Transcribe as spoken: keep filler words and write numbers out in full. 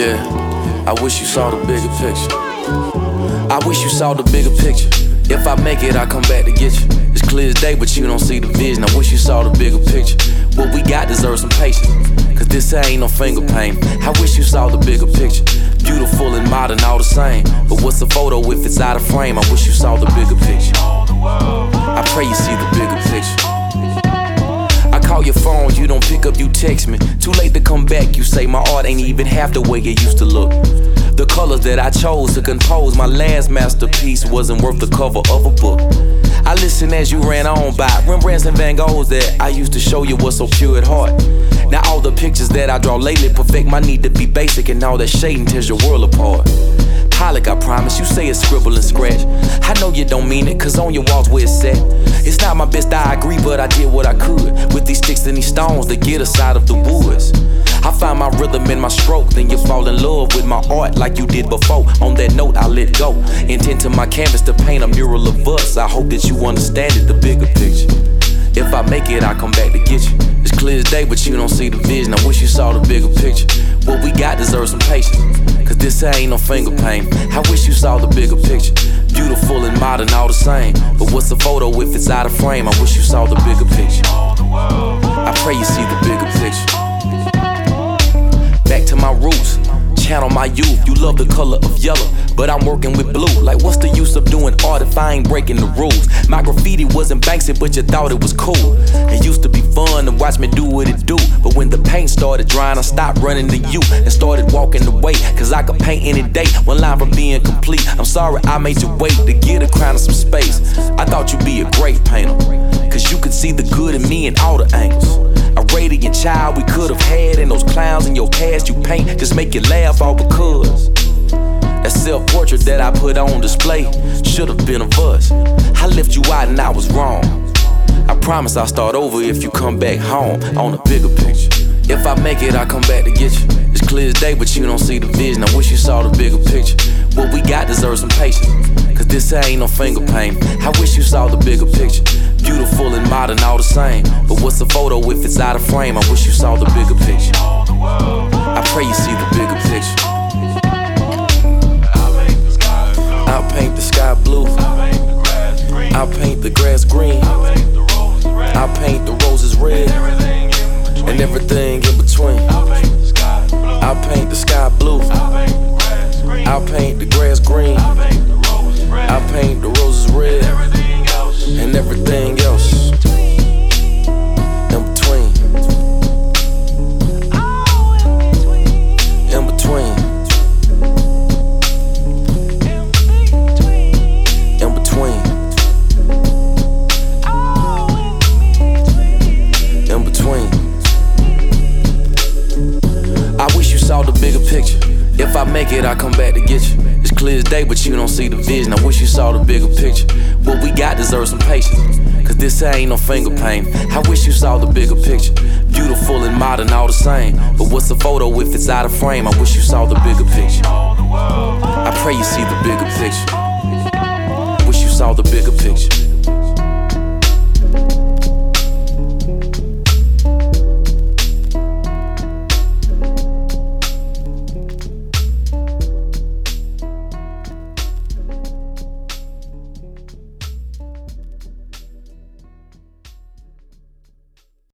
Yeah, I wish you saw the bigger picture. I wish you saw the bigger picture. If I make it, I come back to get you. It's clear as day, but you don't see the vision. I wish you saw the bigger picture. What we got deserves some patience, cause this ain't no finger pain. I wish you saw the bigger picture. Beautiful and modern, all the same. But what's a photo if it's out of frame? I wish you saw the bigger picture. I pray you see the bigger picture. I call your phone, you don't pick up, you text me. Too late to come back, you say my art ain't even half the way it used to look. The colors that I chose to compose my last masterpiece wasn't worth the cover of a book. I listened as you ran on by Rembrandts and Van Goghs that I used to show you was so pure at heart. Now all the pictures that I draw lately perfect my need to be basic, and all that shading tears your world apart. Pollock, I promise, you say it's scribble and scratch. I know you don't mean it, cause on your walls where it's set. It's not my best, I agree, but I did what I could with these sticks and these stones to get us out of the woods. I find my rhythm in my stroke, then you fall in love with my art like you did before. On that note, I let go. Intent to my canvas to paint a mural of us. I hope that you understand it, the bigger picture. If I make it, I come back to get you. It's clear as day, but you don't see the vision. I wish you saw the bigger picture. What we got deserves some patience, cause this ain't no finger pain. I wish you saw the bigger picture. Beautiful and modern, all the same. But what's a photo if it's out of frame? I wish you saw the bigger picture. I pray you see the bigger picture. Back to my roots, channel my youth. You love the color of yellow, but I'm working with blue. Like what's the use of doing art if I ain't breaking the rules? My graffiti wasn't Banksy, but you thought it was cool. It used to be fun to watch me do what it do, but when the paint started drying, I stopped running to you and started walking away, cause I could paint any day, one line from being complete. I'm sorry I made you wait to get a crown of some space. I thought you'd be a great painter, cause you could see the good in me in all the angles. A radiant child we could've had, and those clowns in your past you paint just make you laugh all because that self-portrait that I put on display should've been of us. I left you out and I was wrong. I promise I'll start over if you come back home on a bigger picture. If I make it, I come back to get you. It's clear as day, but you don't see the vision. I wish you saw the bigger picture. What we got deserves some patience, cause this ain't no finger pain. I wish you saw the bigger picture. Beautiful and modern, all the same. But what's a photo if it's out of frame? I wish you saw the bigger picture. I pray you see the bigger picture. I'll paint the sky blue. I'll paint the grass green. I'll paint the roses red. And everything in between. I'll paint the sky blue. I'll paint the grass green. I'll paint the roses red. And everything else in between. In between. In between. In between. I wish you saw the bigger picture. If I make it, I come back to get you. It's clear as day, but you don't see the vision. I wish you saw the bigger picture. What we got deserves some patience, cause this ain't no finger pain. I wish you saw the bigger picture. Beautiful and modern, all the same. But what's a photo if it's out of frame? I wish you saw the bigger picture. I pray you see the bigger picture. Wish you saw the bigger picture.